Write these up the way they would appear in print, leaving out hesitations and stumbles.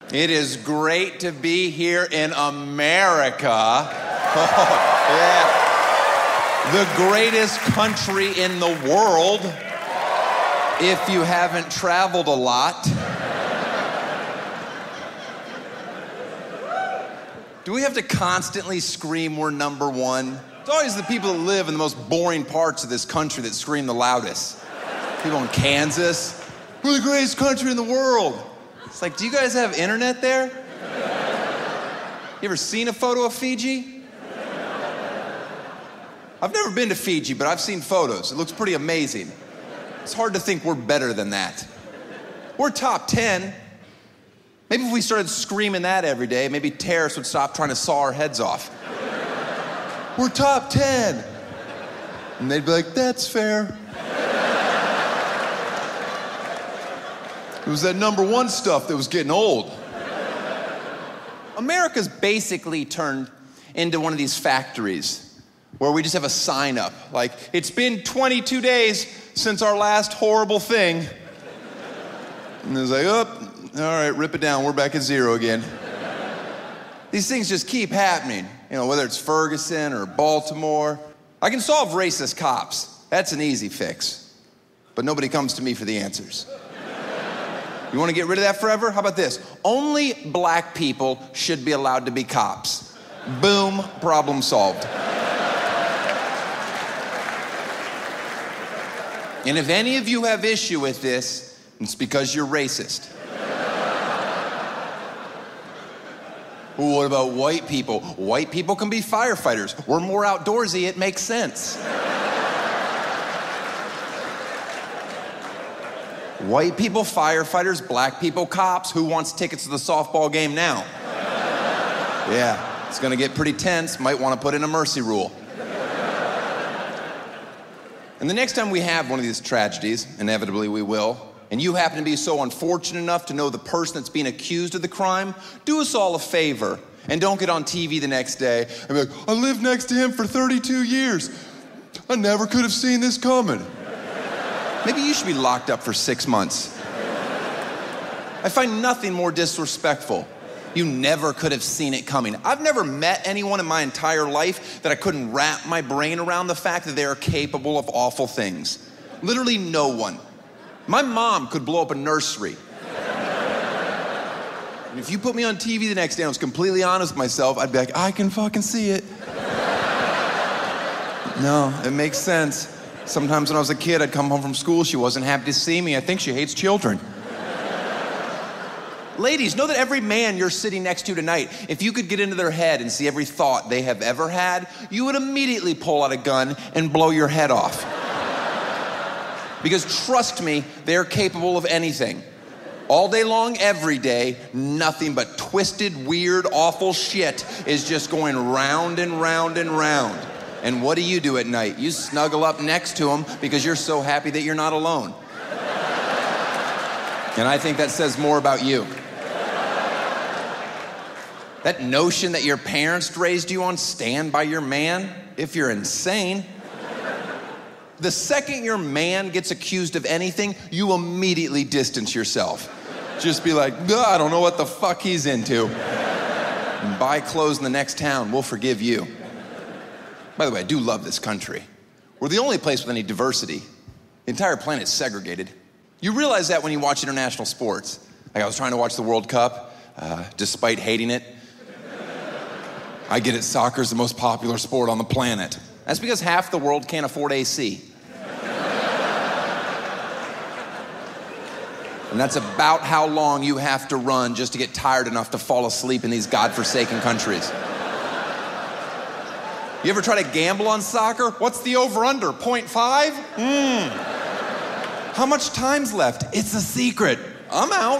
It is great to be here in America. Oh, yeah. The greatest country in the world, if you haven't traveled a lot. Do we have to constantly scream we're number one? It's always the people that live in the most boring parts of this country that scream the loudest. People in Kansas, we're the greatest country in the world. It's like, do you guys have internet there? You ever seen a photo of Fiji? I've never been to Fiji, but I've seen photos. It looks pretty amazing. It's hard to think we're better than that. We're top 10. Maybe if we started screaming that every day, maybe terrorists would stop trying to saw our heads off. We're top 10. And they'd be like, that's fair. It was that number one stuff that was getting old. America's basically turned into one of these factories where we just have a sign up, like, it's been 22 days since our last horrible thing. And it's like, oh, all right, rip it down, we're back at zero again. These things just keep happening, you know, whether it's Ferguson or Baltimore. I can solve racist cops. That's an easy fix. But nobody comes to me for the answers. You want to get rid of that forever? How about this? Only black people should be allowed to be cops. Boom, problem solved. And if any of you have issue with this, it's because you're racist. Well, what about white people? White people can be firefighters. We're more outdoorsy, it makes sense. White people, firefighters, black people, cops. Who wants tickets to the softball game now? Yeah, it's gonna get pretty tense. Might wanna put in a mercy rule. And the next time we have one of these tragedies, inevitably we will, and you happen to be so unfortunate enough to know the person that's being accused of the crime, do us all a favor and don't get on TV the next day and be like, I lived next to him for 32 years. I never could have seen this coming. Maybe you should be locked up for 6 months. I find nothing more disrespectful. You never could have seen it coming. I've never met anyone in my entire life that I couldn't wrap my brain around the fact that they are capable of awful things. Literally no one. My mom could blow up a nursery. And if you put me on TV the next day and I was completely honest with myself, I'd be like, I can fucking see it. No, it makes sense. Sometimes when I was a kid, I'd come home from school, she wasn't happy to see me. I think she hates children. Ladies, know that every man you're sitting next to tonight, if you could get into their head and see every thought they have ever had, you would immediately pull out a gun and blow your head off. Because trust me, they're capable of anything. All day long, every day, nothing but twisted, weird, awful shit is just going round and round and round. And what do you do at night? You snuggle up next to them because you're so happy that you're not alone. And I think that says more about you. That notion that your parents raised you on, stand by your man, if you're insane. The second your man gets accused of anything, you immediately distance yourself. Just be like, I don't know what the fuck he's into. And buy clothes in the next town, we'll forgive you. By the way, I do love this country. We're the only place with any diversity. The entire planet's segregated. You realize that when you watch international sports. Like I was trying to watch the World Cup, despite hating it. I get it, soccer's the most popular sport on the planet. That's because half the world can't afford AC. And that's about how long you have to run just to get tired enough to fall asleep in these godforsaken countries. You ever try to gamble on soccer? What's the over-under, 0.5? How much time's left? It's a secret. I'm out.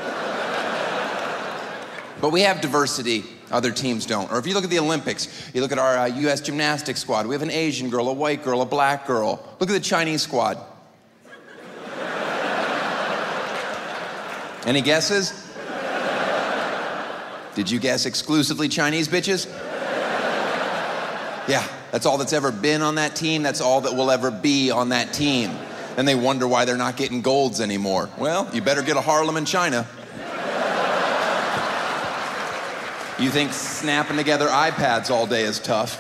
But we have diversity. Other teams don't. Or if you look at the Olympics, you look at our U.S. gymnastics squad. We have an Asian girl, a white girl, a black girl. Look at the Chinese squad. Any guesses? Did you guess exclusively Chinese bitches? Yeah, that's all that's ever been on that team. That's all that will ever be on that team. And they wonder why they're not getting golds anymore. Well, you better get a Harlem in China. You think snapping together iPads all day is tough?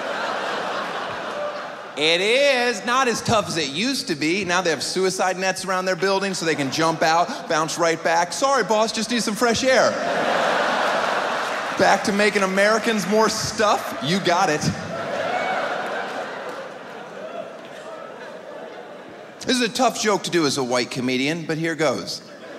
It is not as tough as it used to be. Now they have suicide nets around their building so they can jump out, bounce right back. Sorry, boss, just need some fresh air. Back to making Americans more stuff? You got it. This is a tough joke to do as a white comedian, but here goes.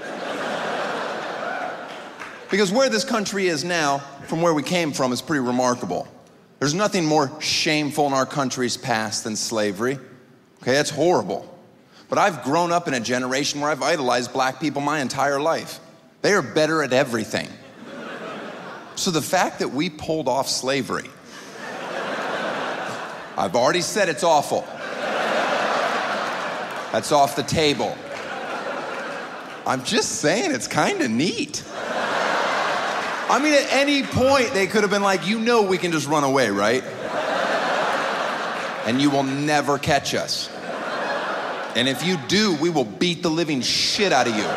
Because where this country is now, from where we came from, is pretty remarkable. There's nothing more shameful in our country's past than slavery. Okay, that's horrible. But I've grown up in a generation where I've idolized black people my entire life. They are better at everything. So the fact that we pulled off slavery, I've already said it's awful. That's off the table. I'm just saying it's kind of neat. I mean, at any point, they could have been like, you know we can just run away, right? And you will never catch us. And if you do, we will beat the living shit out of you. All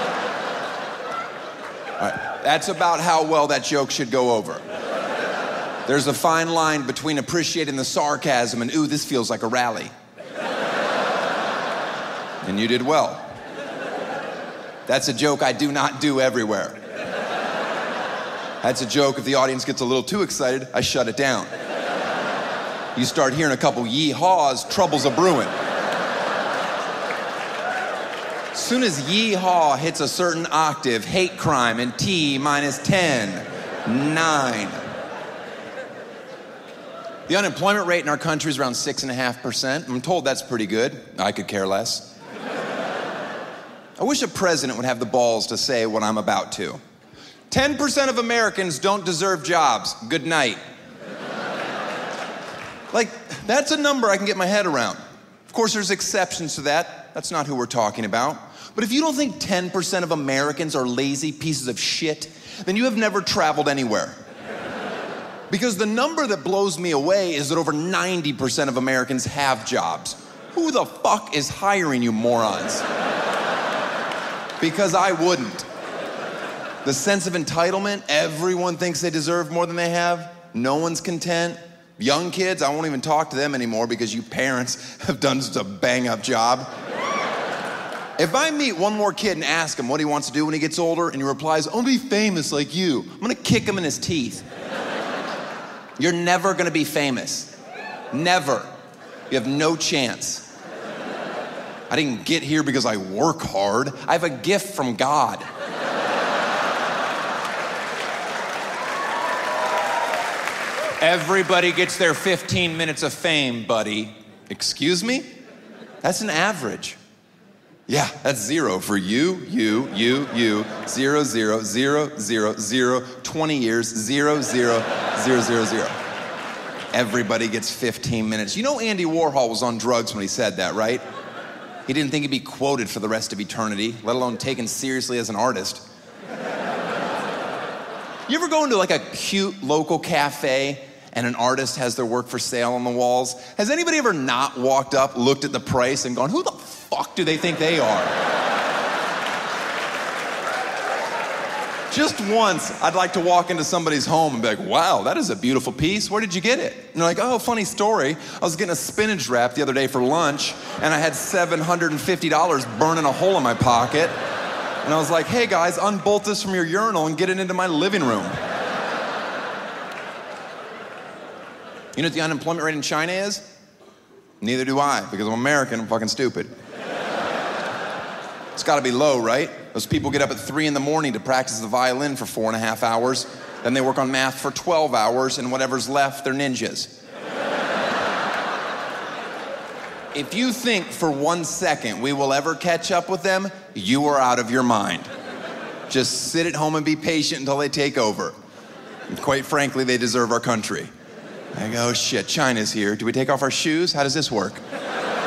right, that's about how well that joke should go over. There's a fine line between appreciating the sarcasm and, ooh, this feels like a rally. And you did well. That's a joke I do not do everywhere. That's a joke, if the audience gets a little too excited, I shut it down. You start hearing a couple yee-haws, trouble's a brewing. As soon as yee-haw hits a certain octave, hate crime and T minus 10, 9. The unemployment rate in our country is around 6.5%. I'm told that's pretty good. I could care less. I wish a president would have the balls to say what I'm about to. 10% of Americans don't deserve jobs. Good night. Like, that's a number I can get my head around. Of course, there's exceptions to that. That's not who we're talking about. But if you don't think 10% of Americans are lazy pieces of shit, then you have never traveled anywhere. Because the number that blows me away is that over 90% of Americans have jobs. Who the fuck is hiring you morons? Because I wouldn't. The sense of entitlement, everyone thinks they deserve more than they have. No one's content. Young kids, I won't even talk to them anymore because you parents have done such a bang-up job. If I meet one more kid and ask him what he wants to do when he gets older and he replies, I want to be famous like you, I'm gonna kick him in his teeth. You're never gonna be famous. Never. You have no chance. I didn't get here because I work hard. I have a gift from God. Everybody gets their 15 minutes of fame, buddy. Excuse me? That's an average. Yeah, that's 0 for you, 0, 0, 0, 0, 0, 0, 20 years, 0, 0, 0, 0, 0. Everybody gets 15 minutes. You know Andy Warhol was on drugs when he said that, right? He didn't think he'd be quoted for the rest of eternity, let alone taken seriously as an artist. You ever go into like a cute local cafe and an artist has their work for sale on the walls? Has anybody ever not walked up, looked at the price, and gone, who the fuck do they think they are? Just once, I'd like to walk into somebody's home and be like, wow, that is a beautiful piece. Where did you get it? And they're like, oh, funny story. I was getting a spinach wrap the other day for lunch, and I had $750 burning a hole in my pocket. And I was like, hey guys, unbolt this from your urinal and get it into my living room. You know what the unemployment rate in China is? Neither do I, because I'm American, I'm fucking stupid. It's gotta be low, right? Those people get up at 3 in the morning to practice the violin for 4.5 hours, then they work on math for 12 hours, and whatever's left, they're ninjas. If you think for 1 second we will ever catch up with them, you are out of your mind. Just sit at home and be patient until they take over. And quite frankly, they deserve our country. I go, oh shit, China's here. Do we take off our shoes? How does this work?